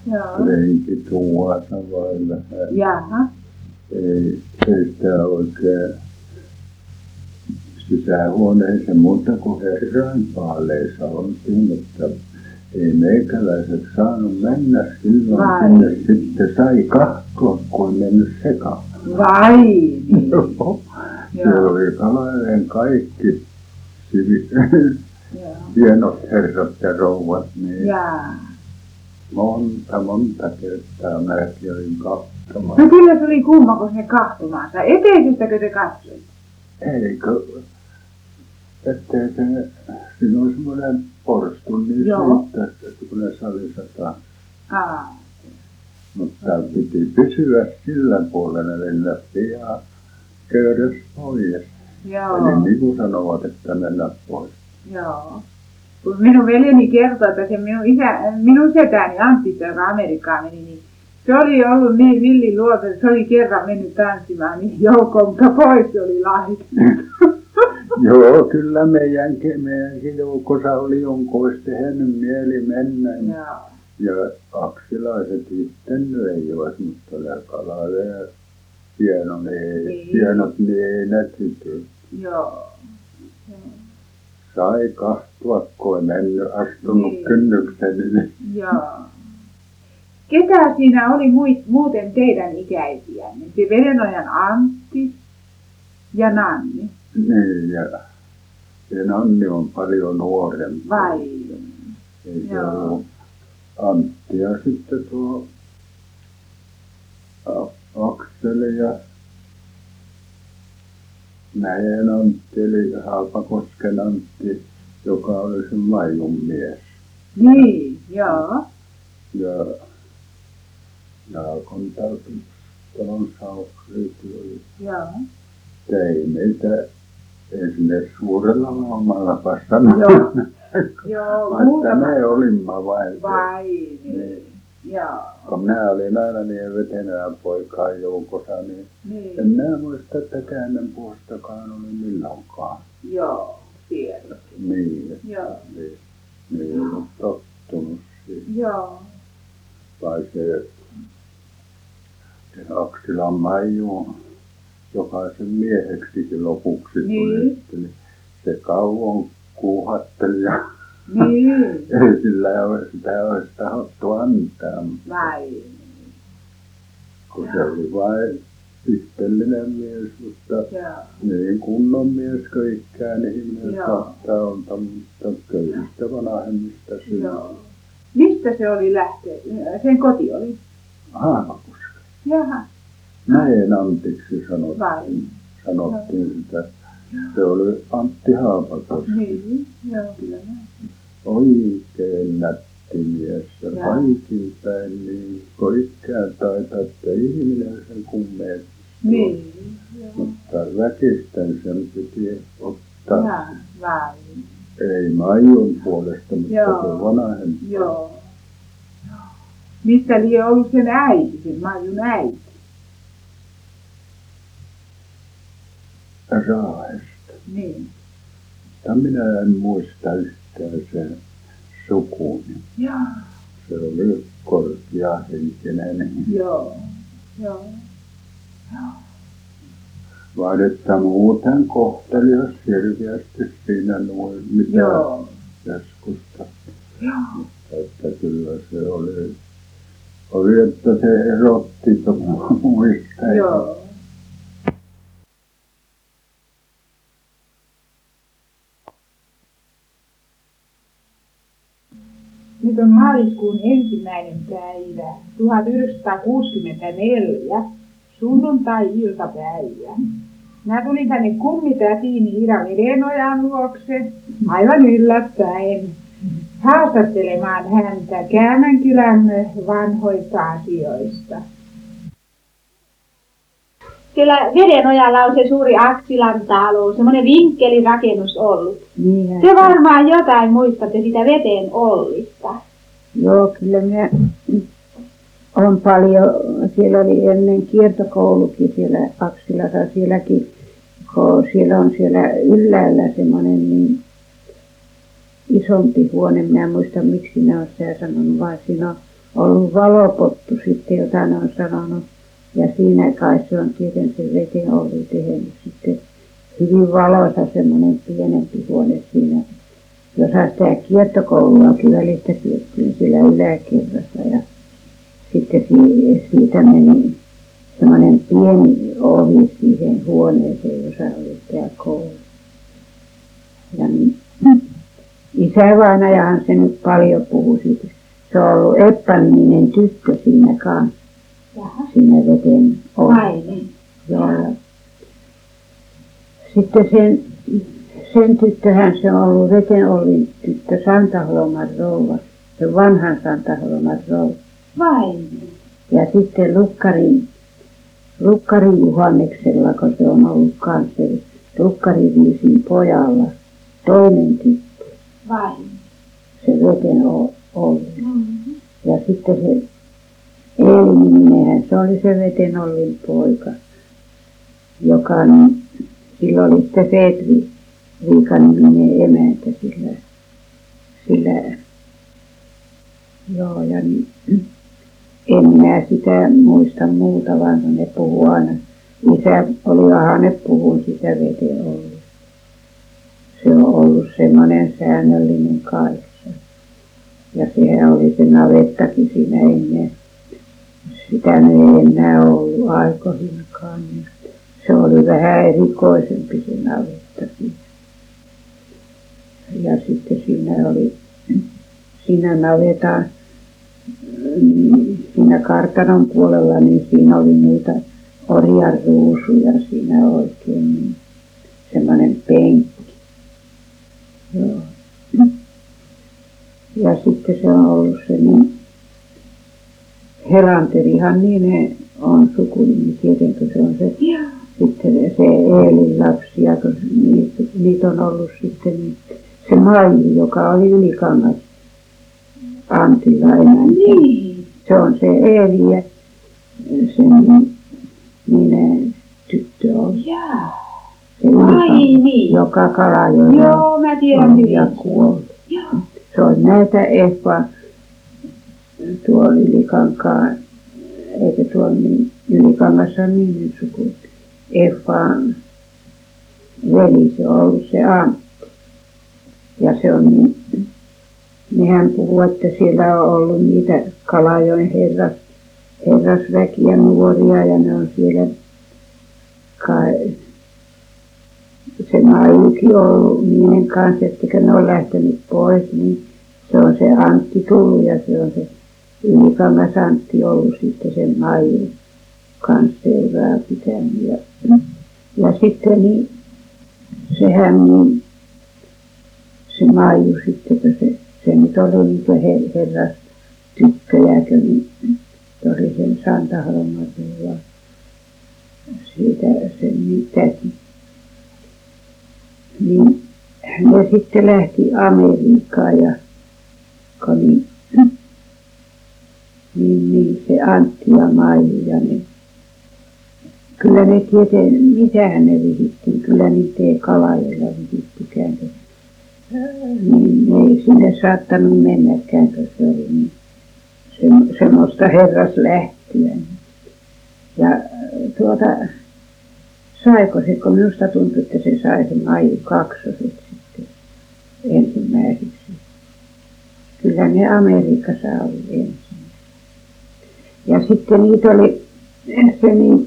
Joo. Renki tuossa vai vähän. Jaha. Ei sitä oikein sisähuoneeseen muuta kuin herrainpaaleissa oltiin, mutta ei meikäläiset saanut mennä silloin Vai. sinne. Sitten sai katsoa, kun ei mennyt sekaan. Vai niin. Siellä oli Kalajoen kaikki Joo. hienot herrat ja rouvat, niin Jaa. monta kertaa minäkin olin katsomaan. No kyllä se oli kumma, kun se kahtomaansa. Eteisestäkö te katsoitte? Eikö, ettei se, siinä on semmoinen porstu, niin Joo. siitä, kun ne salissa taas. Aa. Mutta piti pysyä sillä puolella, mennä pian köydös pois. Joo. Eli niin kuin sanovat, että mennä pois. Joo. Kun minun veljeni kertoi, että se minun setäni Antti, joka Amerikkaan meni, niin se oli ollut niin villi luoto, että se oli kerran mennyt tanssimaan niin joukkoon, mutta pois se oli laitettu. Joo, kyllä meidänkin joukossa oli jonkun olisi tehnyt mieli mennä. Joo. Ja aksilaiset itse nyt ei olisi, mutta ne Kalajoen hienot niin ne tytöt. Joo. Sai kahtua, kun ei mennyt astunut Niin. kynnyksen yli. Joo. Ketä siinä oli muuten teidän ikäisiänne? Se Verenojan Antti ja Nanni. Niin, ja Nanni on paljon nuorempi. Vai? Ei se Joo. ollut Antti ja sitten tuo Akseli ja Mäen Antti, eli Haapakosken Antti, joka oli se Maijun mies. Niin, joo. Ja Jaakon talon Saukrit oli. Joo. Ei meitä ei sinne suurella laumalla passannut. Joo. Joo, Vaikka muutama. me olimme vain. Vai niin. Niin. Joo. Kun minä olin aina niin vetenään poikaan joukossa, niin Niin. en minä muista, että Käännenpuostakaan oli milloinkaan. Joo, siellä. Niin, Joo. niin ei ollut tottunut siihen. Joo. Vai se Aksilan Maiju, joka sen mieheksikin lopuksi tuli, Niin. niin se kauan kuuhatteli ja Niin. ei sillä ole sitä olisi tahdottu antaa, Vai. kun se oli vain itsellinen mies, mutta Joo. niin kunnon mies kuin ikäinen ihminen Joo. saattaa olla, mutta köyhistä vanhemmista syy. Joo. Mistä se oli lähtenyt? Sen koti oli. Haapakoski. Jaha. Mäen Antiksi Vai. sanottiin sitä. Se oli Antti Haapakoski. Niin. Joo, kyllä näin. Oikein nätti mies ja Joo. kaikin päin niin koikään taitaa, että ihminen sen kummeen. Niin. Joo. Mutta väkisten sen piti ottaa. Jaa, vai. Ei Maijun puolesta, mutta Joo. se vanhempi. Joo. Mistä lie ollut sen äiti, sen Maijun äiti? Raahesta. Niin. Mutta minä en muista yhtään sen sukuni. Joo. Se oli korkeahenkinen. Joo. Joo. Vaan että muuten kohtelias hirveästi siinä noin mitä Joo. keskusta. Joo. Mutta että kyllä se oli että se erotti muista. Joo. Nyt on maaliskuun 1. päivä 1964, sunnuntai-iltapäivä. Mä tulin tänne kummitätiini Ira Verenojan luokse aivan yllättäen haastattelemaan häntä Käännänkylän vanhoista asioista. Siellä Verenojalla on se suuri Aksilan talo, semmoinen vinkkelirakennus ollut. Niinhän Te se- varmaan jotain muistatte sitä veteen Ollista. Joo, kyllä minä on paljon. Siellä oli ennen kiertokoulukin siellä Aksilassa. Sielläkin, kun siellä on siellä ylhäällä semmoinen niin isompi huone. Minä en muista, miksi minä olen sitä sanonut, vaan siinä on ollut valopottu sitten, jota ne on sanonut. Ja siinä kai se on tietenkin se veteen ollut tehnyt sitten hyvin valoisa semmoinen pienempi huone siinä, jossa sitä kiertokouluakin välistä pidettiin sillä yläkerrassa. Ja sitten siitä meni semmoinen pieni ovi siihen huoneeseen, jossa oli tämä koulu. Ja niin, isävainajahan se nyt paljon puhui siitä. Se on ollut Eppa-niminen tyttö siinä kanssa, siinä veden ovella. Joo, ja sitten sen tyttöhän se on ollut Vetenollin tyttö Santaholman rouva, se vanhan Santaholman rouva. Ja sitten Lukkarin Juhanneksella, kun se on ollut kanssa Lukkarin Viisin pojalla, toinen tyttö. Se Vetenollin. Ja sitten se Eeli-niminenhän, se oli se Vetenollin poika, joka niin, sillä oli sitten Feetri-Riika-niminen emäntä sillä joo, ja niin, en minä sitä muista muuta, vaan ne puhuu aina. Isä oli ahane puhun sitä Vetenollin. Se on ollut semmoinen säännöllinen kaissa. Ja sehän oli se navettakin siinä ennen. Sitä ei enää ollut aikoihinkaan. Se oli vähän erikoisempi se navettakin. Ja sitten siinä navetan, siinä kartanon puolella, niin siinä oli niitä orjan ruusuja siinä oikein, niin semmoinen penkki. Joo. Ja sitten se on ollut se niin, Helanterihan niin ne on sukunimi tietenkin, se on se, sitten se Eelin lapsi, ja kun niitä on ollut sitten niin, se Maiju, joka oli Ylikangas Antilla emäntä. Se on se Eeli ja se niin tyttö on. Se Ylikangas, joka Kalajoella Joo, mä tiedän hyvin. ja kuollut. Se on näitä Effa tuo Ylikankaan, eikä tuo niin, Ylikangassa on niin suku. Effaan veli se on ollut se Antti. Ja se on niin hän puhuu, että siellä on ollut niitä Kalajoen herrasväkiä nuoria ja ne on siellä kai se Maijukin ollut niiden kanssa, että ne on lähtenyt pois, niin se on se Antti tullut ja se on se Ylikangas Antti ollut sitten sen Maijun kanssa seuraa pitänyt. Ja sitten niin sehän niin se Maiju sitten, kun se nyt oli niin kuin herras tyttöjäkö, niin se oli sen Santaholmatulla siitä sen täti. Niin ne sitten lähti Amerikkaan ja kun niin se Antti ja Maiju ja ne, kyllä ne tietää, mitähän ne vihittiin, kyllä niitä ei Kalajoella vihittykään. Niin ne ei sinne saattanut mennäkään, kun se oli niin semmoista herraslähtiä. Ja saiko se, kun minusta tuntui, että se sai se Maiju kaksoset sitten ensimmäiseksi. Kyllä ne Amerikassa oli ensin. Ja sitten niitä oli se niin,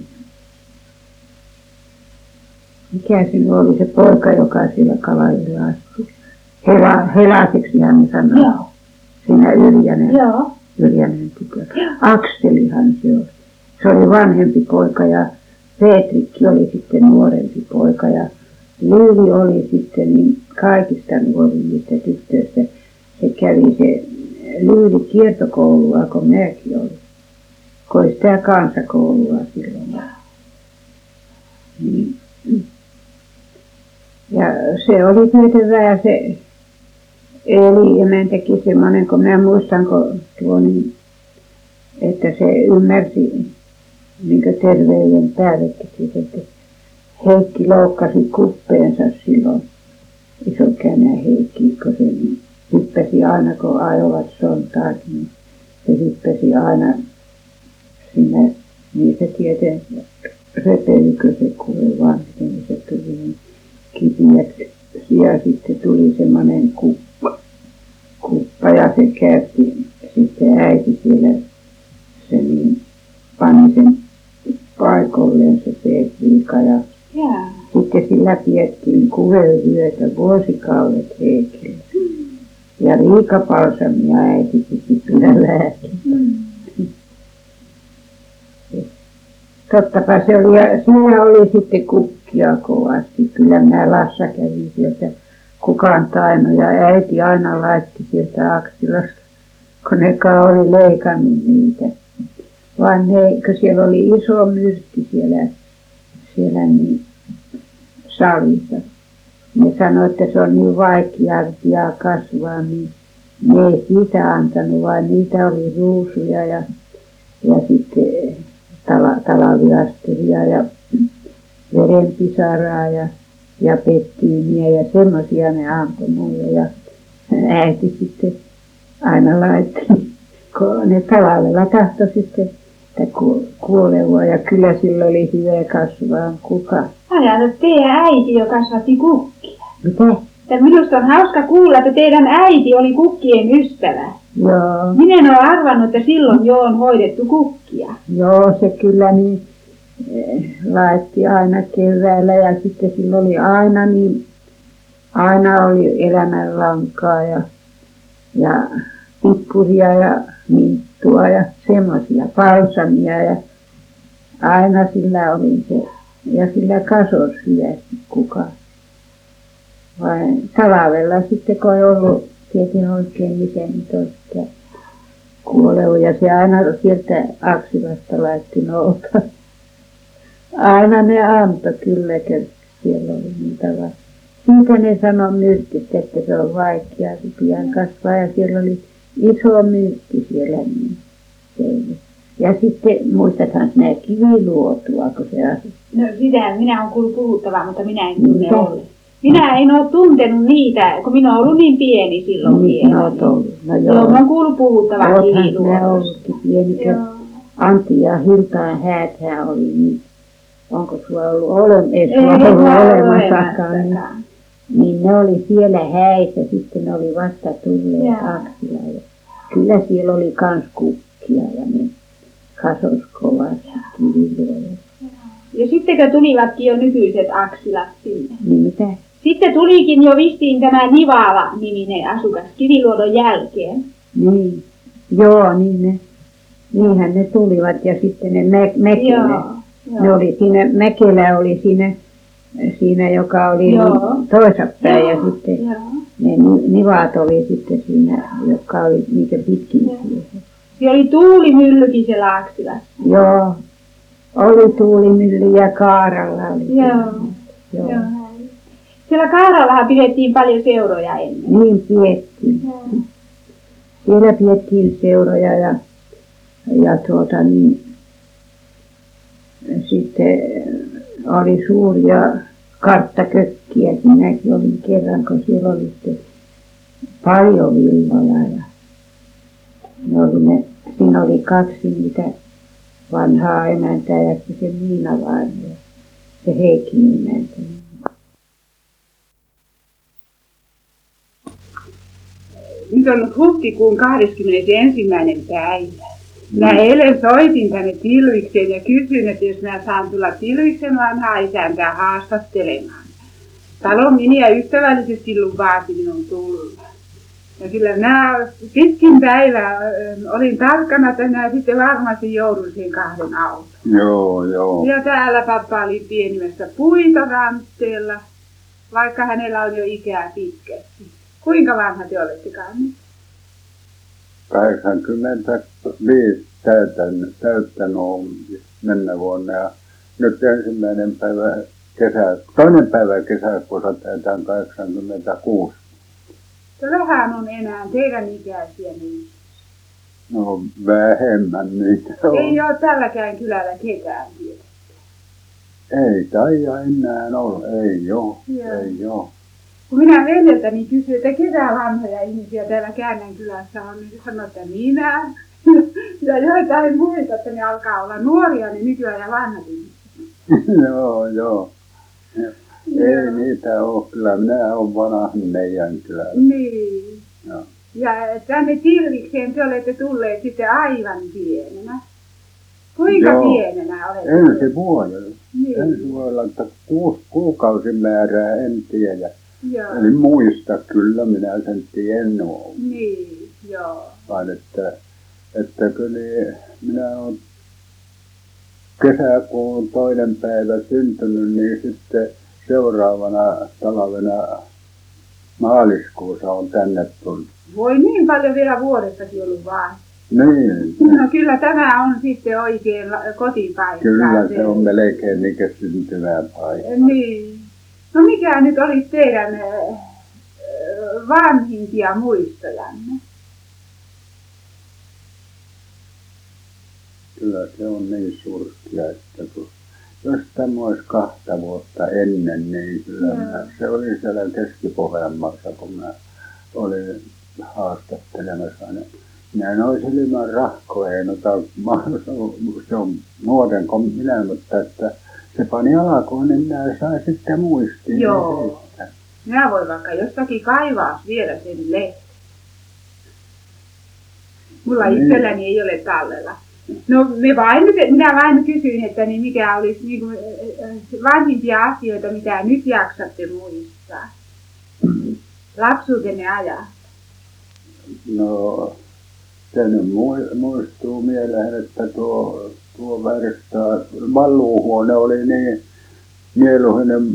mikä siinä oli se poika, joka siellä Kalajoella astui. Helaseksi hän sanoi. Joo. Siinä Joo. Yrjänen tytö. Akselihan se oli. Se oli vanhempi poika ja Peetrikki oli sitten nuorempi poika ja Lyyli oli sitten niin kaikista nuorin niistä tyttöistä. Se kävi se Lyyli kiertokoulua, kun minäkin olin. Kun oli sitä kansakoulua silloin. Niin. Ja se oli tietysti se Eeli emäntäkin semmoinen, kun minä muistan, kun tuo niin, että se ymmärsi niin terveyden päällekin, että Heikki loukkasi kuppeensa silloin, Isokänä Heikki, kun se hyppäsi aina, kun ajoivat sontaat, niin se hyppäsi tuli aina sinne, niin se tietää, repeikö se kuule vaan, niin se tuli niin kipiäksi. Ja sitten tuli semmoinen kuppa ja se käytti sitten äiti siellä, se niin pani sen paikalleen se petriika ja Jaa. sitten sillä pidettiin kuvelyötä vuosikaudet heikille. Ja riikapalsamia äiti piti kyllä lääkin. Tottapa se oli, ja siinä oli sitten kukkia kovasti. Kyllä minä Lassa kävin sieltä kukaan tainnut ja äiti aina laitti sieltä Aksilasta, kun ne oli leikannut niitä. Vaan ne, kun siellä oli iso myrkki siellä niin salissa. Ne sanoi, että se on niin vaikeaa kasvaa, niin ne ei siitä antanut, vaan niitä oli ruusuja ja sitten talaviasteria ja verenpisaraa ja pettiiniä ja semmoisia ne antoi mulle. Ja äiti sitten aina laittoi, kun ne talvella tahtoi sitten kuolevaa ja kyllä sillä oli hyvä kasvaa kuka. Ajatus, teidän äiti jo kasvatti kukkia. Mitä? Ja minusta on hauska kuulla, että teidän äiti oli kukkien ystävä. Joo. Minä en ole arvannut, että silloin jo on hoidettu kukkia. Joo, se kyllä niin laitti aina keväällä ja sitten sillä oli aina oli elämänlankaa ja pippuria ja minttua ja semmoisia palsamia ja aina sillä oli se ja sillä kasos hyvästi kuka. Vai talvella sitten kun ei ollut tietenkin oikein miten nyt olisi kuoleu ja se aina sieltä Aksilasta laitti nouta. Aina ne antoi kyllä, kun siellä oli niitä vaan. Siitä ne sanoi myrkistä, että se on vaikeaa, se pian kasvaa ja siellä oli iso myrkki siellä niin teille. Ja sitten muistathan nämä kiviluotua, kun se asui. No sitä minä olen kuullut puhuttavaa, mutta minä en tunne ollenkaan. Minä en ole tuntenut niitä, kun minä olen ollut niin pieni silloin niin, vielä. No joo. Joo, mä oon kuullut puhuttavaa kiviluotosta. Oothan ollutkin pieni, kun Antti ja Hiltaan hääthän oli niin. Onko sulla ollut olemassakaan, niin ne oli siellä häissä, sitten ne oli vasta tulleet Aksilla. Ja kyllä siellä oli kans kukkia ja ne kasos kovasti kiviluoja. Ja sittenkö tulivatkin jo nykyiset Aksilat sinne? Niin mitä? Sitten tulikin jo vistiin tämä Nivala-niminen asukas Kiviluodon jälkeen. Niin, joo, niinhän ne tulivat ja sitten ne Mäkelä. Ne oli siinä, Mäkelä oli siinä joka oli toisapäin ja sitten ne Nivat oli sitten siinä, jotka oli niitä pitkin. Se oli tuulimyllykin siellä Aksilassa. Joo, oli tuulimylly ja Kaaralla oli. Joo. Siellä Kaarallahan pidettiin paljon seuroja ennen. Niin pidettiin. Siellä pidettiin seuroja ja sitten oli suuria karttakökkiä. Minäkin olin kerran, kun siellä oli paljon villoja. Ja siinä oli kaksi niitä vanhaa emäntää ja se Miina vain ja se Heikki emäntä. Nyt on huhtikuun 21. päivä. Mä eilen soitin tänne Tilvikseen ja kysyin, että jos mä saan tulla Tilviksen vanhaa isäntää haastattelemaan. Talon miniä ystävällisesti lupasi minun tulla. Ja kyllä mä pitkin päivää olin tarkkana, että mä sitten varmasti joudun siihen 2 autoon. Joo. Ja täällä pappa oli pienimässä puita rantteella, vaikka hänellä on jo ikää pitkästi. Kuinka vanha te olettekaan nyt? 85 täyttänyt on mennä vuonna ja nyt toinen päivä kesäkuuta täytään 86. Vähän on enää teidän ikäisiä niin. No vähemmän niitä on. Ei ole tälläkään kylällä ketään tietysti. Ei taida enää olla, ei oo. Kun minä veljeltäni kysyin, että ketä vanhoja ihmisiä täällä Käännän kylässä on, niin sanoi, että minä. Ja joitain muita, että ne alkaa olla nuoria, niin nykyään ja vanhat ihmiset. Joo. Ei niitä ole, kyllä minä olen vanha meidän kylällä. Niin. Joo. Ja tänne Tilvikseen te olette tulleet sitten aivan pienenä. Kuinka pienenä olette? Ensi vuodella. Niin. Ensi vuodella, että 6 kuukausimäärää en tiedä. Joo. En muista, kyllä minä sen tiennyt. Niin, joo. Vaan että kyllä minä olen kesäkuun 2. päivä syntynyt, niin sitten seuraavana talvena maaliskuussa on tänne tullut. Voi niin paljon vielä vuodestakin ollut vaan. Niin. No kyllä tämä on sitten oikein kotipaikka. Kyllä se on melkein niin syntyvää paikka. Niin. No mikä nyt oli teidän vanhimpia muistojanne? Kyllä se on niin surkea, että jos tämä olisi 2 vuotta ennen, niin kyllä se oli siellä Keski-Pohjanmaassa, kun minä olin haastattelemassa. Minä en olisi ilman rahkoja, se on nuoren kuin minä, mutta että se pani alkoon, niin minä sain sitten muistiin. Joo. Minä voin vaikka jostakin kaivaa vielä sen lehden. Mulla itselläni ei ole tallella. No minä vain kysyin, että niin mikä olisi niin kuin, vanhimpia asioita, mitä nyt jaksatte muistaa. Lapsuutenne ajasta. No, se nyt muistuu mieleen, että tuo versta, valluuhuone oli niin mieluinen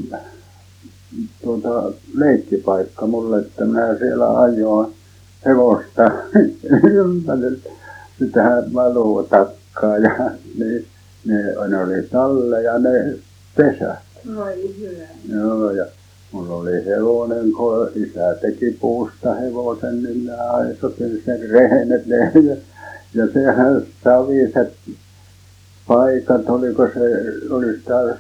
leikkipaikka mulle, että minä siellä ajoin hevosta ympäri sitä valuutakkaa ja ne oli talle ja ne pesät. Voi hyvä. Joo, ja mulla oli hevonen, kun isä teki puusta hevosen, niin minä aisotin sen rehnet ja sehän saviset paikat, oliko se, oli sitä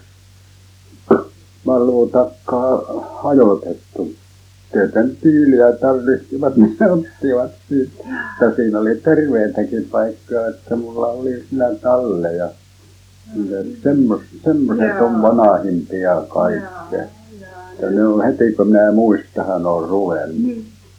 valuutakkaa hajotettu. Tietän tyyliä tarvitsivat, ne ottivat siitä. Ja siinä oli terveitäkin paikkaa, että mulla oli siinä talle ja semmoiset on vanhimpia kaikkea. Ja ne on heti kun minä muistahan on ruvennut.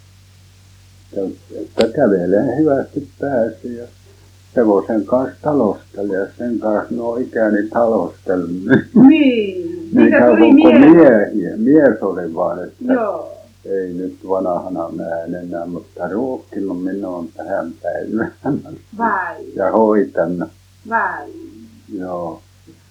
Että kävelee hyvästi pääsi ja hevosen kanssa talosteli ja sen kanssa no ikäni talosteli. Niin, niin tuli miehiä. Mies oli vaan, että joo. Ei nyt vanhana mä en enää, mutta ruokkinut minua on tähän päivään. Vai. Ja hoitanut. Vai. Joo.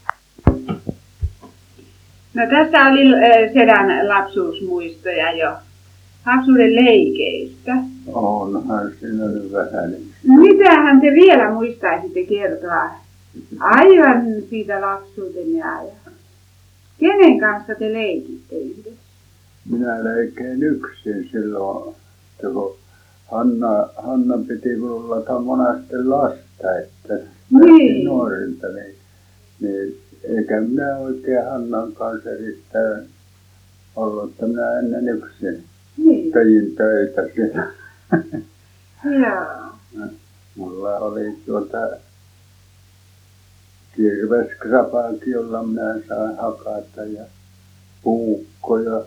No tässä oli sedän lapsuusmuistoja jo. Lapsuuden leikeistä. Onhan siinä nyt vähän. Mitähän te vielä muistaisitte kertoa aivan siitä lapsuutenne ajasta? Kenen kanssa te leikitte yhdessä? Minä leikein yksin silloin, kun Hanna piti minulla monasti lasta, että niin. Nuorilta, niin eikä minä oikein Hannan kanssa erittäin ollut, että minä ennen yksin tein töitä siellä. Joo. Mulla oli kirveskrapaakin, jolla minä sain hakata ja puukkoja.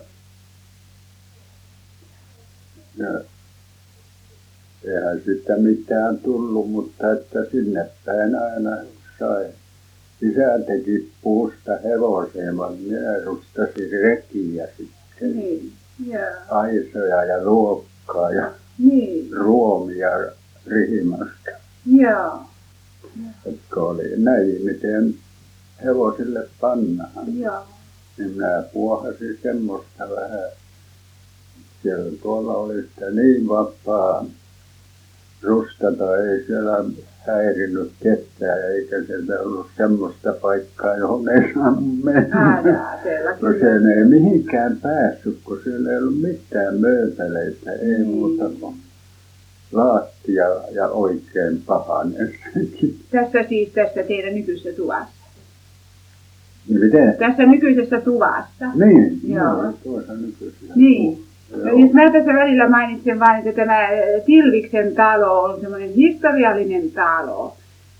Ja eihän sitä mitään tullut, mutta että sinne päin aina sai. Isä teki puusta hevosen, vaan minä rustasin rekiä sitten. Niin. Aisoja ja luokkaa ja ruomia rihimasta. Joo. Jotka oli näin, miten hevosille pannaan. Joo. Niin minä puohasin semmoista vähän. Siellä tuolla oli sitä niin vapaa rustata, ei siellä häirinyt ketään, eikä sieltä ollut semmoista paikkaa, johon ei saanut mennä. No sen ei mihinkään päässyt, kun siellä ei ollut mitään mööpeleitä, ei muuta kuin laattia ja oikein pahanen. Tässä teidän nykyisessä tuvassa. Miten? Tässä nykyisessä tuvassa. Niin, joo. Tuossa nykyisessä. Niin. Jos mä tässä välillä mainitsen vain, että tämä Tilviksen talo on semmoinen historiallinen talo.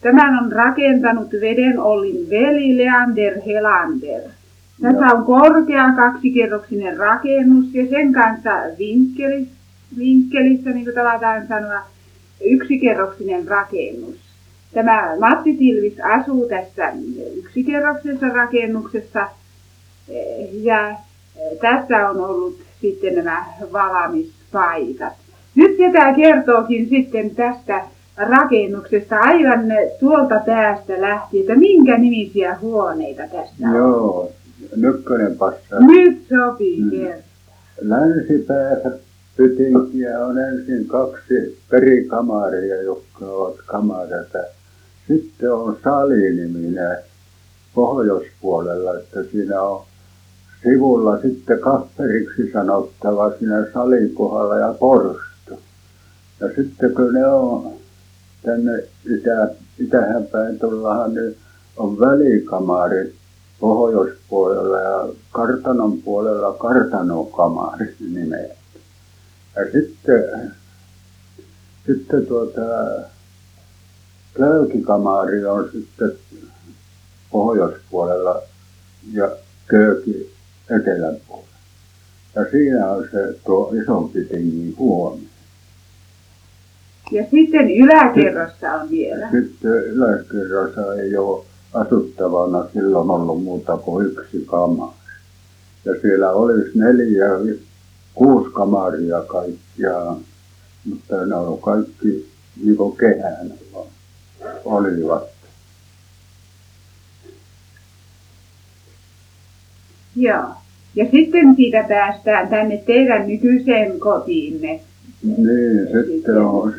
Tämän on rakentanut Veden-Ollin veli Leander Helander. Tässä on korkea kaksikerroksinen rakennus ja sen kanssa vinkkelissä, niin kuin tavataan sanoa, yksikerroksinen rakennus. Tämä Matti Tilvis asuu tässä yksikerroksisessa rakennuksessa ja tässä on ollut sitten nämä valamispaikat. Nyt tämä kertookin sitten tästä rakennuksesta aivan tuolta päästä lähtien, että minkä nimisiä huoneita tässä on. Joo, Nykkönen passaa. Nyt sopii kertoa. Länsipäässä pytinkiä on ensin 2 perikamaria, jotka ovat kamareita. Sitten on sali-niminen pohjoispuolella, että siinä on sivulla sitten kapperiksi sanottava siinä salikohdalla ja porstu. Ja sitten kun ne on tänne itähän päin tullahan, niin on välikamarit pohjoispuolella ja kartanon puolella kartanokamari nimeltä. Ja sitten köykikamari on sitten pohjoispuolella ja köyki eteläpuolella. Ja siinä on se tuo isompi tingi huone. Ja sitten yläkerrossa on vielä. Sitten yläkerrossa ei ole asuttavana silloin ollut muuta kuin 1 kamari. Ja siellä olisi 6 kamaria kaikkiaan, mutta ne on kaikki niin kuin kehänä vaan olivat. Joo. Ja sitten siitä päästään tänne teidän nykyiseen kotiinne. Niin, sitten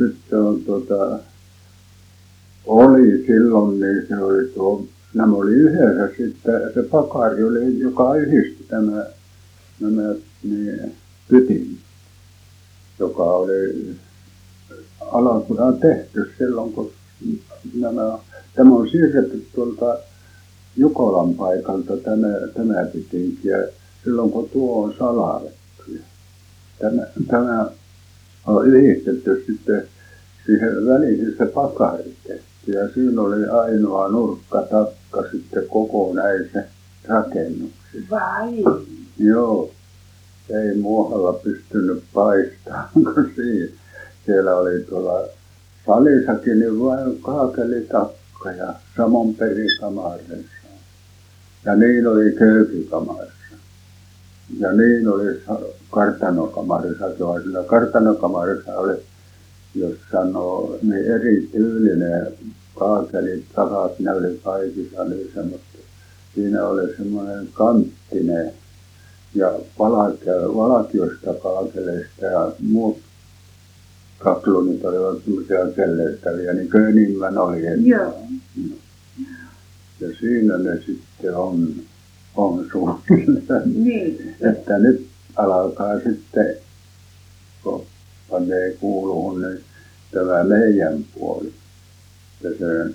oli silloin, niin se oli nämä oli yhdessä sitten, se pakari oli, joka yhdisti nämä niin, pytin, joka oli alkuunaan tehty silloin, kun tämä on siirretty tuolta Jukolan paikalta tämä pytinki, ja silloin kun tuo on salavettu. Tämä on yhdistetty sitten siihen väliin se pakari tehty, ja siinä oli ainoa nurkkatakka sitten koko näissä rakennuksissa. Vai? Joo, ei muualla pystynyt paistamaan kuin siinä. Siellä oli tuolla salissakin niin vain kaakelitakka ja samoin perikamarissa. Ja niin oli köykikamarissa. Ja niin oli kartanokamarissa. Sillä kartanokamarissa oli, jos sanoo, niin erityylinen kaakelitakka, ne oli kaikissa niin semmoista. Siinä oli semmoinen kanttinen ja valakiosta kaakeleista ja muut kaklunit olivat semmoisia kelleistäviä, niin Könimmän oli ennen. Joo. Ja siinä ne sitten on suunnilleen. Niin. Että nyt alkaa sitten, kun panee kuuluun, niin tämä meidän puoli. Ja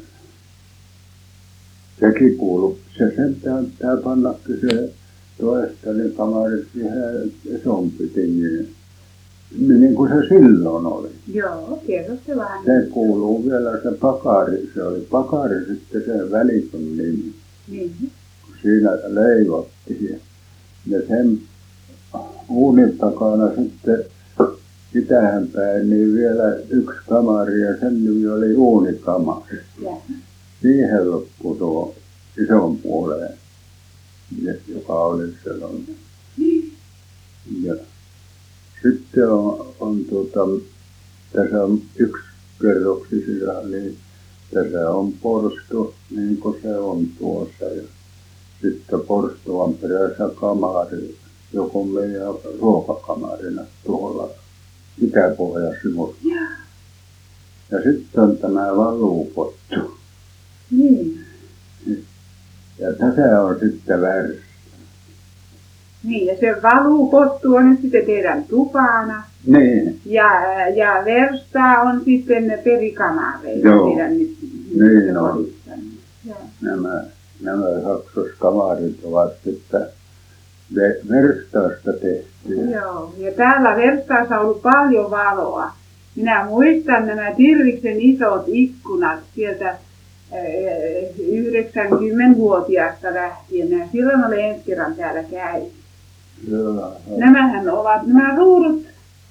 sekin kuuluu. Se sentään pitää pannakin se toistani kamari siihen isompi tingiin. Niin kuin se silloin oli. Joo, kerro se vähän. Se kuuluu vielä se pakari. Se oli pakari sitten se välikön nimi. Niin. Kun siinä leivottiin. Ja sen uunin takana sitten itähän päin niin vielä 1 kamari ja sen nimi oli uunikamari. Ja. Siihen loppui tuo ison puoleen, joka oli sellainen. Ja sitten on tässä on 1 kerroksisilla, niin tässä on porstu, niin kuin se on tuossa. Ja sitten porstuan perässä kamari, joku meidän ruokakamarina tuolla itäpohjan sivulla. Ja sitten on tämä valupottu. Niin. Ja tässä on sitten värssä. Niin, ja se valupottu on nyt sitten teidän tupana. Niin. Ja versta on sitten perikamareita Joo. teidän nyt Niin on. kodissanne. Joo. Nämä kaksoskamarit ovat sitten verstaasta tehtyjä. Joo, ja täällä verstaassa on ollut paljon valoa. Minä muistan nämä Tirviksen isot ikkunat sieltä 90-vuotiaasta lähtien. Minä silloin olen ensi kerran täällä käynyt. Joo. Nämähän ovat nämä ruudut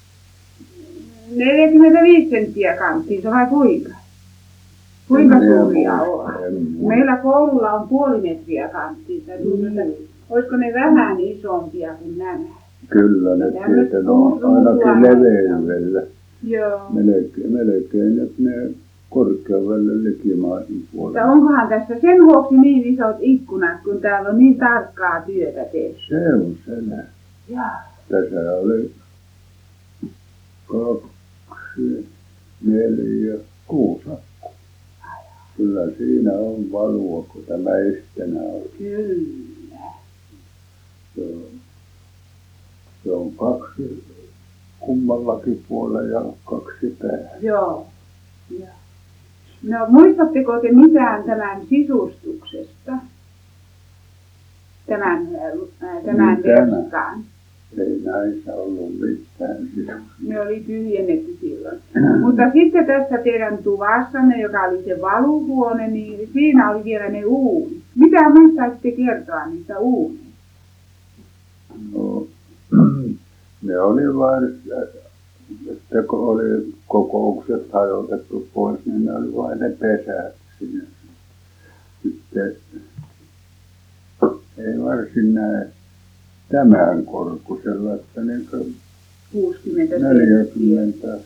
45 senttiä kanttiinsa vai kuinka? Kuinka suuria ovat? Meillä koululla on puoli metriä kanttiinsa. Olisiko ne vähän isompia kuin nämä? Kyllä ne tietenkin on ainakin leveydellä. Joo. Melkein että ne korkeudelle likimaisen puolella. Onkohan tässä sen vuoksi niin isot ikkunat, kun täällä on niin tarkkaa työtä tehty? Se on selvä. Joo. Tässä oli 2, 4, 6 akkua. Kyllä siinä on valua, kun tämä estenä on. Kyllä. Se on 2 kummallakin puolella ja 2 päällä. Joo. Joo. No muistatteko te mitään tämän sisustuksesta? Tämän verstaan? Ei näissä ollut mitään sisustusta. Ne oli tyhjennetty silloin. Mutta sitten tässä teidän tuvassanne, joka oli se valuhuone, niin siinä oli vielä ne uunit. Mitä muistaisitte kertoa niistä uunista? No, ne oli vain, että kun oli kokoukset hajotettu pois, niin ne oli vain ne pesät siinä. Sitten ei varsin näe tämän korkusella, että niin 60 40,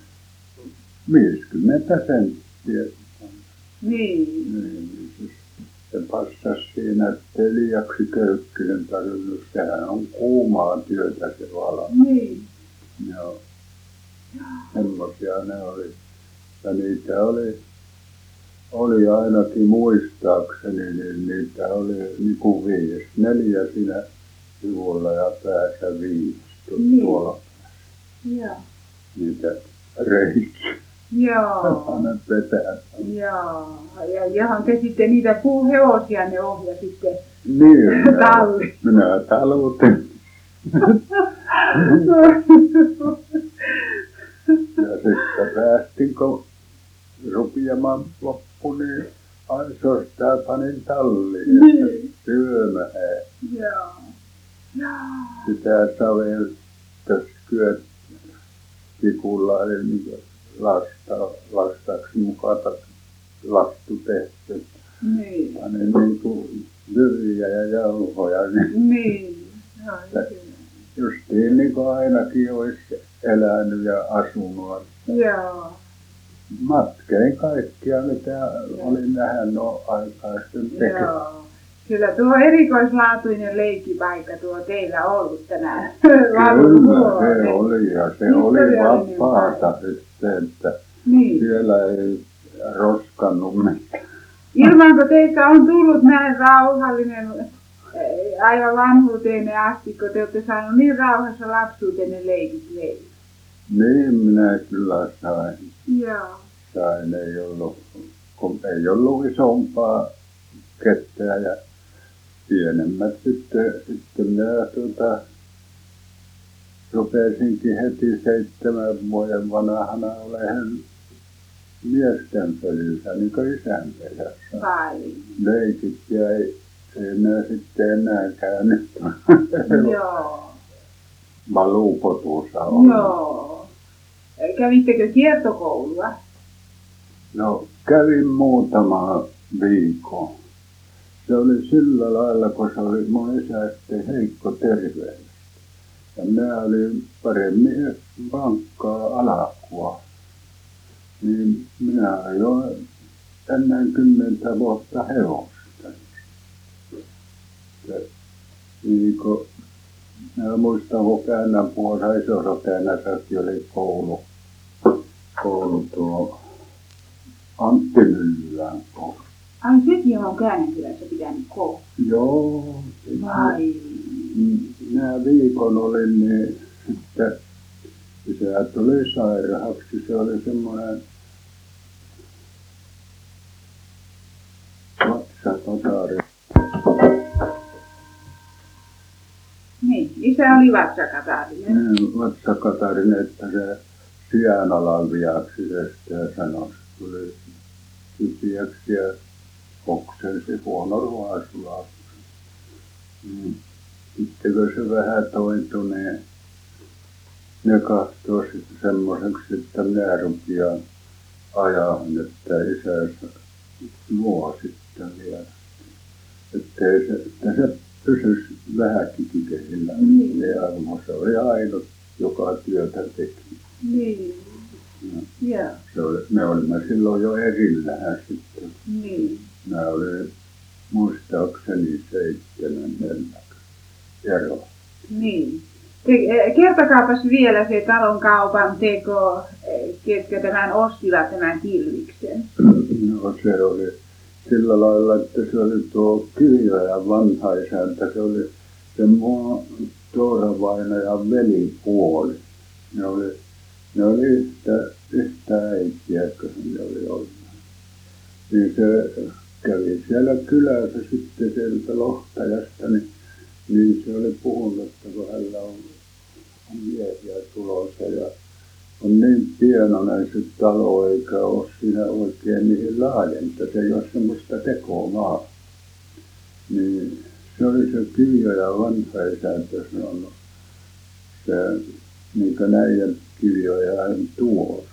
50 senttiä. Niin. Se passasi siinä, ettei liiaksi köykkinen tarvinnut. Sehän on kuumaa työtä se vala. Niin. Joo. Semmoisia ne oli. Ja niitä oli ainakin muistaakseni, niin niitä oli niin kuin 5. 4 siinä sivulla ja päässä 5 tuolla päässä. Joo. Niitä reikiä. Joo. Aina petää. Joo. Ja johon te sitten niitä puuhevosia ne ohjasitte Niin, talliin. minä talutin. Ja sitten päästin, kun rupeamaan loppu, niin aisoista panin talliin, että syömään. Joo. Sitä saveltas kyllä tikulla, eli niin lastaksi mukata lastu tehty. Niin. Panin niin kuin jyviä ja jauhoja. Niin. Justiin niin kuin ainakin olisi elänyt ja asunut. Joo. Matkein kaikkia, mitä olin nähnyt aikaisten tekemään. Joo. Kyllä tuo erikoislaatuinen leikkipaikka tuo teillä ollut tänään. Kyllä se oli ja se oli vapaata sitten, että niin. Siellä ei roskannut mitään. Ilmanko teistä on tullut näin rauhallinen aivan vanhuuteenne asti, kun te olette saaneet niin rauhassa lapsuutenne leikit leikit? Niin minä kyllä sain. Joo. Sain, kun ei ollut isompaa kettä ja pienemmät sitten minä rupesinkin heti 7 vuoden vanhana olemaan miesten pelissä, niin kuin isän perässä. Vai. Leikit jäi, ei minä sitten enää käynyt. Joo. Valuukotuussa on. Joo. Kävittekö kiertokoulua? No kävin muutama viikon. Se oli sillä lailla, kun se oli mun isä sitten heikko terveys. Ja minä olin paremmin vankkaa alakua. Niin minä ajoin ennen 10 vuotta hevosta. Niin kun minä muistan, kun Käännänpuolessa Iso-Soteenässäkin oli koulu tuo Antti Myllylän koulu. Ai sekin on Käännänkylässä pitänyt koulu. Joo. Vai. Minä viikon olin, niin sitten isä tuli sairaaksi. Se oli semmoinen vatsakatari. Niin, isä oli vatsakatarinen. Vatsakatarinen, että se sydänalan viaksi se sitten sanoi, tuli kipiäksi ja oksensi huono ruoansulaa. Sitten kun se vähän tointui, niin ne katsoo sitten semmoiseksi, että minä rupean ajamaan, että isänsä luo sitten vielä. Että se pysyisi vähänkin kehillä. Ja se oli ainut, joka työtä teki. Niin. Joo. Me olimme silloin jo erillään sitten. Niin. Mä olin muistaakseni 7 ero. Niin. Kertokaapas vielä se talon kaupan teko, ketkä tämän ostivat tämän Kilviksen. No se oli sillä lailla, että se oli tuo Kyljojan vanha isäntä, se oli se mua Toora-vainajan velipuoli. Ne oli yhtä äitiä, kun ne oli ollut. Niin se kävi siellä kylässä sitten sieltä Lohtajasta, niin se oli puhunut, että kun hänellä on miehiä tulossa ja on niin pienoinen se talo, eikä ole siinä oikein mihin laajentaa, se ei ole semmoista tekomaa. Niin se oli se Kyljojan vanha isäntä sanonut, se niin kuin näiden Kyljojan tuo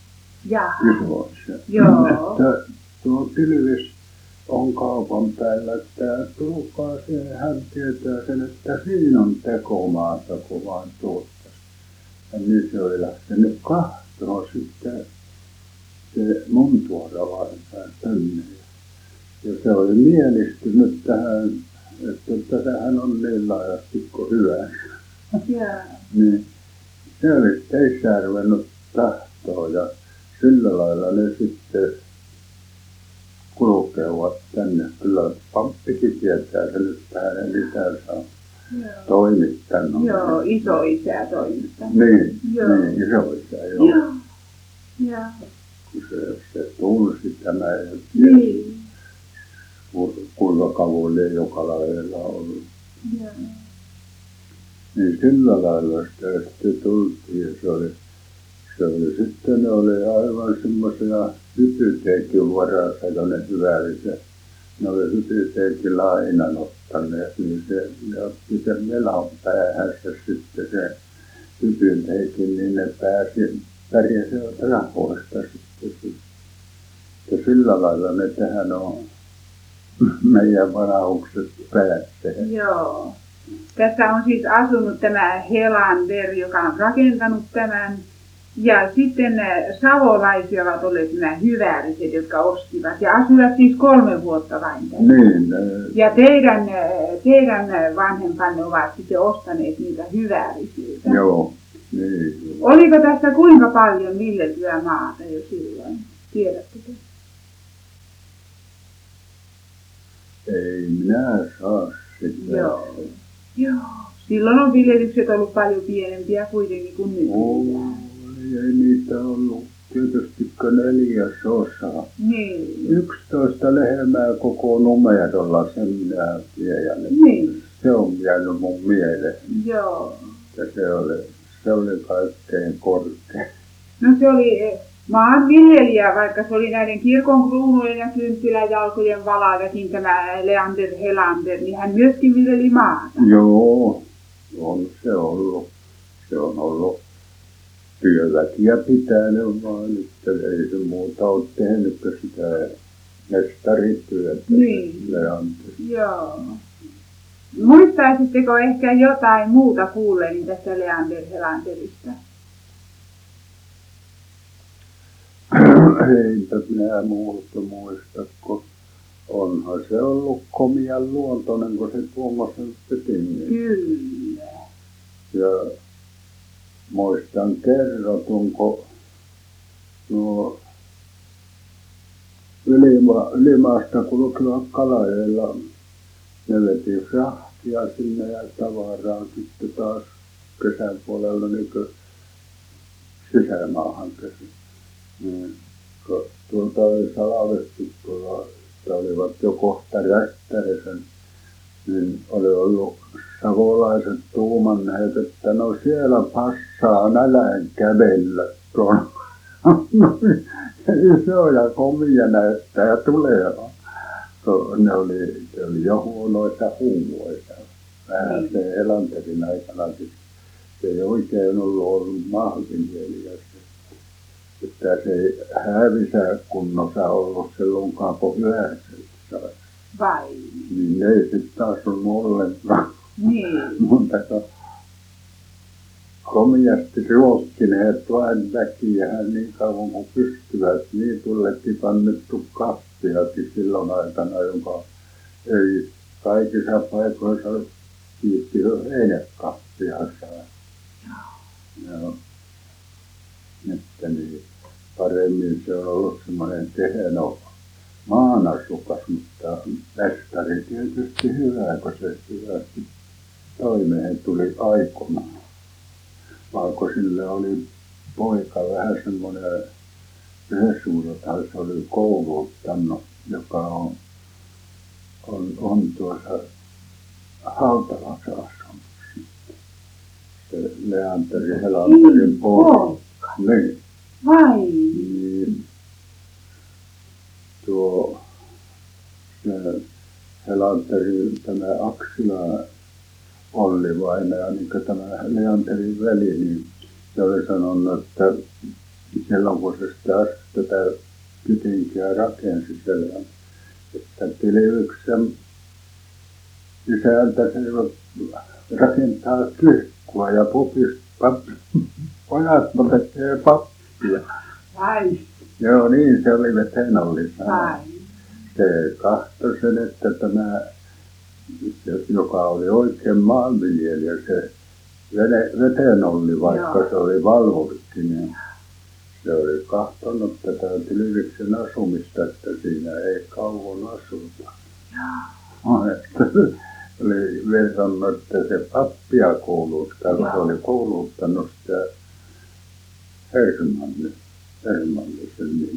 isoissa. Että tuo Kilvis on kaupan päällä, että tulkaa siihen, hän tietää sen, että siinä on tekomaata, kun vaan tuottaisi. Ja niin se oli lähtenyt katsomaan sitten se mun Toora-vainaja tänne. Ja se oli mielistynyt tähän, että tämähän on niin laajasti kuin hyvä. Niin se oli sitten isä ruvennut tahtoa ja sillä lailla ne sitten kulkevat tänne. Kyllä pappikin tietää sen, että hänen isänsä on toimittanut. Joo, isoisä toimittanut. Niin, isoisä, joo. Kun se tunsi tämä ja tiesi, kuinka kauan ne joka lailla ollut. Niin sillä lailla sitä sitten tultiin ja se oli sitten, ne oli aivan semmoisia hypyteekin varassa, kun ne hyvälliset. Ne oli hypyteekin lainan ottaneet, niin se otti sen melan päähänsä sitten se hypyteekin, niin ne pärjäsivät rahoista sitten. Ja sillä lailla ne tähän on meidän vanhukset päässeet. Joo. Tässä on siis asunut tämä Helander, joka on rakentanut tämän. Ja sitten savolaisia ovat olleet nämä hyvälliset, jotka ostivat. Ja asuivat siis 3 vuotta vain tässä. Niin. Ja teidän vanhempanne ovat sitten ostaneet niitä hyvällisiltä. Joo. Niin. Oliko tässä kuinka paljon viljeltyä maata jo silloin? Tiedättekö? Ei minä saa sitä. Joo. Silloin on viljelykset ollut paljon pienempiä kuitenkin kuin nykyään. Ei niitä ollut tietystikään 4/4. Niin. 11 lehmää koko numerolla, sen minä tiedän. Niin. Se on jäänyt mun mieleen. Joo. Ja se oli kaikkein korkein. No se oli maanviljelijä, vaikka se oli näiden kirkon kruunujen ja kynttiläjalkojen valaajakin tämä Leander Helander, niin hän myöskin viljeli maata. Joo, on se ollut. Se on ollut työväkiä pitänyt vaan, että ei se muuta ole tehnyt kuin sitä mestarityötä. Niin. Leander. Joo. Muistaisitteko ehkä jotain muuta kuulleeni tästä Leander Helanderista? Eipä minä muuta muista, kun onhan se ollut komian luontoinen, kun se tuommoisen pytingin. Kyllä. Ja muistan kerrotun, kun nuo Ylimaasta kulkivat Kalajoella, ne veti rahtia sinne ja tavaraa sitten taas kesän puolella niin kuin sisämaahan käsin. Niin, kun tuolta oli salvettu tuolla, että olivat jo kohta rättäisen, niin oli ollut savolaiset tuumanneet, että no siellä passaa nälän kävellä tuon isoja komia näyttää tulevan. se oli jo huonoissa huumoissa. Vähän se Elanterin aikanakin. Se ei oikein ollut maanviljelijä. Että se ei hävissä kunnossa ollut silloinkaan, kun hyvänsä sai. Vai? Niin ne ei sitten taas ollut ollenkaan. Niin. Mutta komiasti ruokkineet vain väkiä niin kauan kuin pystyvät. Niin tullekin kannettu kahviakin silloin aikana, joka ei kaikissa paikoissa kiitti heinäkahvia saa. Joo. Että niin paremmin se on ollut semmoinen kehno maanasukas, mutta mestari tietysti hyvä, kun se hyvästi toimeen tuli aikoinaan. Vaikka sille oli poika vähän semmoinen resu, jota se oli kouluttanut, joka on tuossa Hautalassa asunut. Se Leanteri Helanterin poika. Niin. Vai? Niin. Se Helanteri, tämä Aksila Olli vainaja, niin kuin tämä Leanterin veli, niin se oli sanonut, että silloin kun se sitä tätä Pytinkiä rakensi siellä, että Tilivyksen isältä se rakentaa kirkkoa ja pojat tekee pappia. Vai? Joo, niin se oli Vetenolli sanonut. Vai? Se kahtoi sen, että tämä, joka oli oikein maanviljelijä, se Vetenolli, vaikka Joo. se oli valvurikin, niin se oli kahtonut tätä Tilivyksen asumista, että siinä ei kauan asuta. Että oli verrannut, että se pappia kouluttaa, kun se oli kouluttanut sitä Hermanni sen nimi.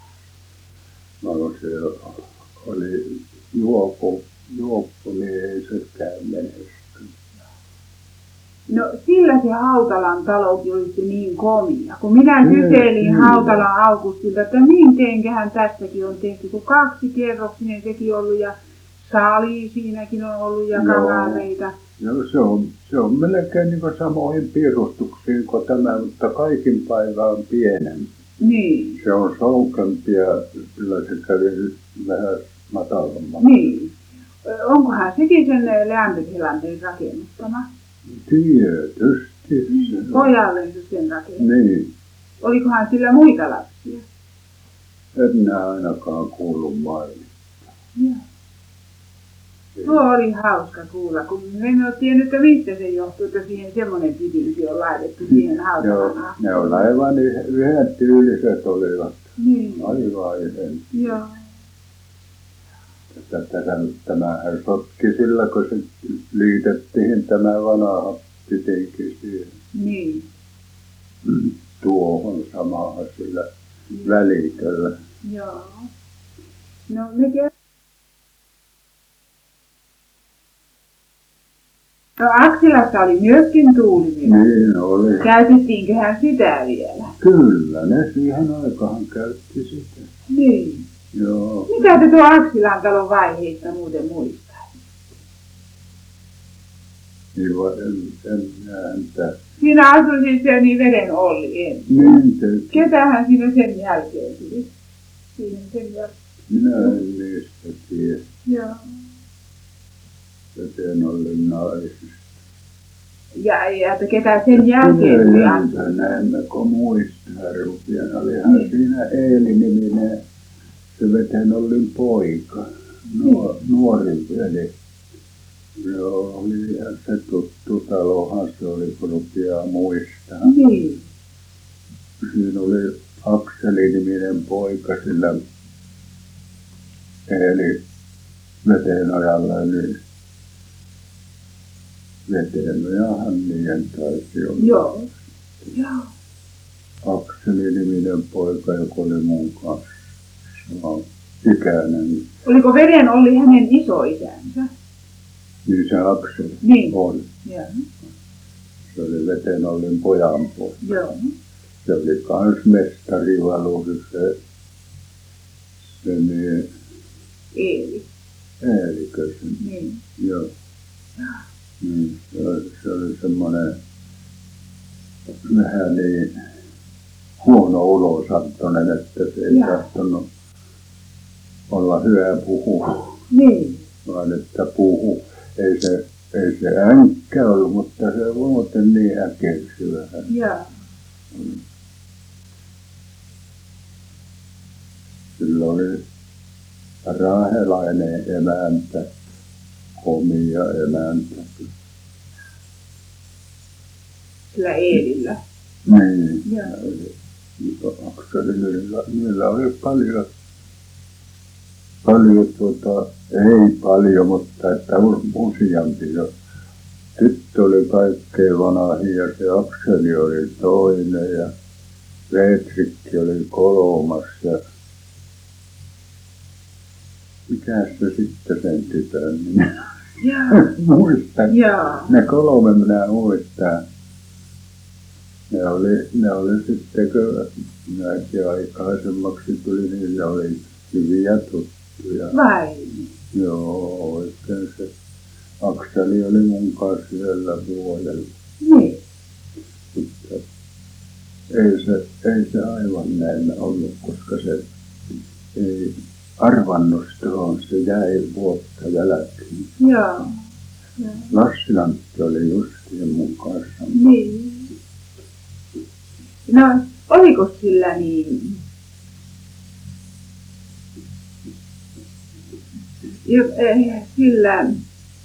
No se oli juoppo, niin ei sekään menestynyt. No sillä se Hautalan talokin oli se niin komia. Kun minä kyselin Hautalan Augustilta, että mitenköhän tässäkin on tehty, kun 2-kerroksinen sekin ollut ja sali siinäkin on ollut ja kamareita. Joo, se on melkein niin kuin samoihin piirustuksiin kuin tämä, mutta kaikin päivä on pienempi. Niin. Se on soukempi ja kyllä se kävi vähän matalammaksi. Niin. Onkohan sekin sen Leanderin rakennuttama? Tietysti. Pojallensa sen rakennuttama. Niin. Olikohan sillä muita lapsia? En minä ainakaan kuullut mainita. Joo. Tuo oli hauska kuulla, kun en ole tiennyt, että mistä se johtuu, että siihen semmoinen Pytinki on laitettu siihen Hautalaan. Ne on aivan yhden tyyliset olivat. Niin. Aivan yhden. Joo. Tämähän sotki sillä, kun se liitettiin tämä vanha Pytinki siihen. Niin. Tuohon samaan sillä väliköllä. Joo. No me No Aksilassa oli myöskin tuulimylly. Niin oli. Käytettiinköhän sitä vielä? Kyllä, ne siihen aikaan käytti sitä. Niin. Joo. Mitä te tuo Aksilan talon vaiheista muuten muistaa? Niin en näe. Siinä asui siis se niin Veden Olli ensin. Niin teki. Ketähän siinä sen jälkeen tuli? Siinä sen jälkeen. Minä en niistä tiedä. Joo. Joten olin naisista. Ja että ketä sen jälkeen tuli Aksilan? Näemmekö muistaa rupian. Olihan siinä Eeli-niminen se Vetenollin poika. Nuori veli. Joo, olihan se tuttu talohan se oli, kun rupeaa muistaa. Niin. Siinä oli Akseli-niminen poika sillä Eeli Vetenojalla, eli Vetenojahan niiden taisi olla. Joo. Joo. Akseli-niminen poika, joka oli mun kanssa sama ikäinen. Oliko Veden Olli hänen isoisänsä? Niin se Akseli Niin. oli. Joo. Se oli Vetenollin pojan poika. Joo. Se oli kans mestarivaluri se niin Eeli. Eelikö se? Niin. Joo. Niin, se oli semmoinen vähän niin huono ulosattoinen, että se ei tahtonut olla hyvä puhua, Niin. vaan että puhu. Ei se änkkä ollut, mutta se muuten niin äkeksi vähän. Joo. Sillä oli raahelainen emäntä, komia emäntä. Sillä Eelillä. Niin. Joo. Akselilla, niillä oli paljon ei paljon, mutta että useampi. Tyttö oli kaikkein vanhin ja se Akseli oli toinen ja Fredrikki oli kolmas ja mikäs se sitten sen tytön nimi? Muistan. Joo. Ne 3 minä muistan. Ne oli sitten, kun minäkin aikaisemmaksi tuli, niin ne oli hyviä tuttuja. Vai? Joo, oikein se Akseli oli mun kanssa yhdellä vuodella. Niin. Mutta ei se aivan näin ollut, koska se ei arvannut tuohon, se jäi vuotta jälkeen. Joo. Lassi Antti oli justiin mun kanssa. Niin. No, oliko sillä niin? Sillä,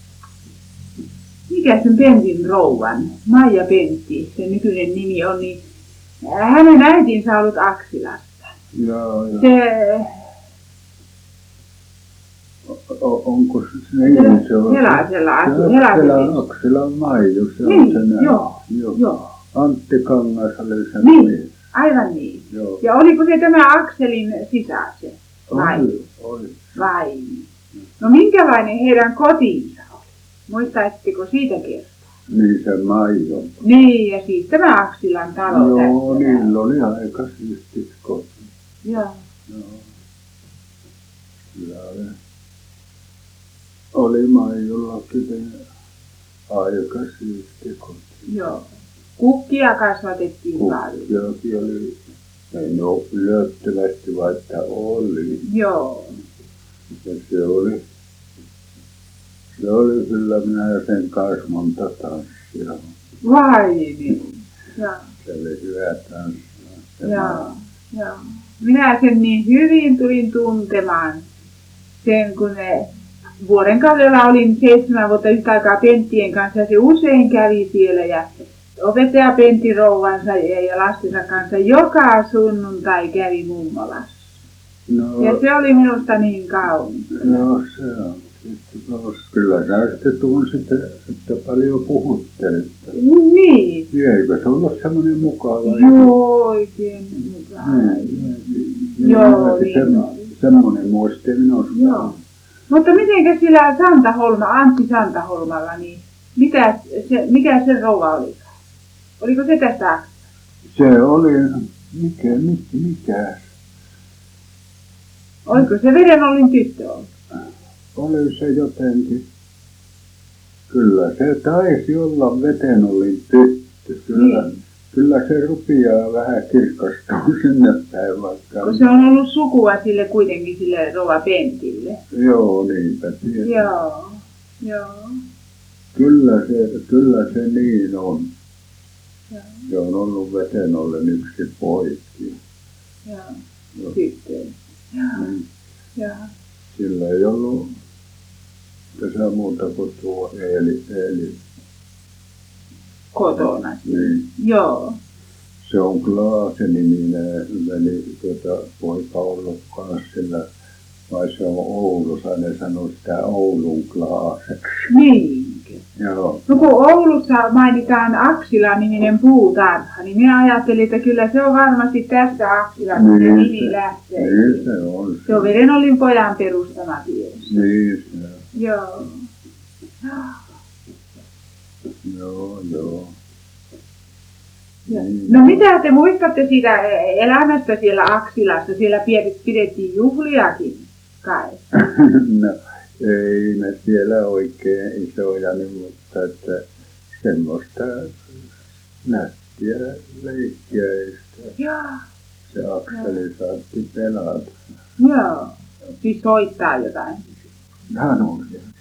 mikä sen Pentin rouvan, Maija Pentti, sen nykyinen nimi on, niin hänen äitinsä on ollut Aksilasta. Joo. Se, onko se niin? Se on Helasella Aksilan Maiju, se on niin, se näin. joo. Antti Kangas oli sen Niin, mies. aivan niin. Joo. Ja oliko se tämä Akselin sisar se? Oli. Vai? No minkälainen heidän kotinsa oli? Muistaisitteko siitä kertoa? Niin se Maiju. Niin, ja siis tämä Aksilan talo Joo, tässä. niillä oli aika siistit koti. Joo. Kyllä oli Maijullakin aika siisti koti. Joo. Kukkia kasvatettiin paljon. Kukkiakin oli, ei ne ole ylettömästi, vaikka oli. Joo. Ja se oli kyllä minä sen kanssa monta tanssia. Vai niin? Joo. Se oli hyvä tanssia. Joo. Minä sen niin hyvin tulin tuntemaan sen, kun ne vuoden kaudella olin 7 vuotta yhtä aikaa Penttien kanssa ja se usein kävi siellä ja opettaja Pentti rouvansa ja lastensa kanssa joka sunnuntai kävi mummolassa. No, Ja se oli minusta niin kaunis. no se on. Kyllä sä sitten tunsit, että paljon puhuttelitte. Niin. Eikö se ollut semmoinen mukava? Joo, oikein mukava. Joo, niin oli. Semmoinen muisti minusta. Joo. Mutta mitenkä sillä Antti Santaholmalla, niin mikä se rouva oli? Oliko se tästä? Se oli, mikä? Oliko se Vedenollin tyttö ollut? Oli se jotenkin. Kyllä se taisi olla Vedenollin tyttö. Kyllä se rupeaa vähän kirkastua sinne päin vaikka. Kun se on ollut sukua sille kuitenkin sille rouva Pentille. Joo, niinpä tietysti. Joo. Kyllä se niin on. Joo. Se on ollut Vedenollen yksi poikia. Joo. Tyttö. Niin. Joo. Sillä ei ollut tässä muuta kuin tuo Eeli. Kotona. Niin. Joo. Se on Klaase-niminen veli, poika ollut kanssa sillä, vai se on Oulussa, ne sanoo sitä Oulun Klaaseksi. Niinkö? Joo. No kun Oulussa mainitaan Aksila-niminen puutarha, niin minä ajattelin, että kyllä se on varmasti tästä Aksilasta se nimi lähtee. Niin se on. Se on Vedenollin pojan perustama tietysti. Niin se on. Joo. Joo. Niin. No mitä te muistatte siitä elämästä siellä Aksilassa? Siellä pidettiin juhliakin kai. No Ei me siellä oikein isoja, niin, mutta että semmoista nättiä leikkiä, ei sitä Joo. se Akseli saatti pelata. Joo. Siis soittaa jotain. Hän on siellä.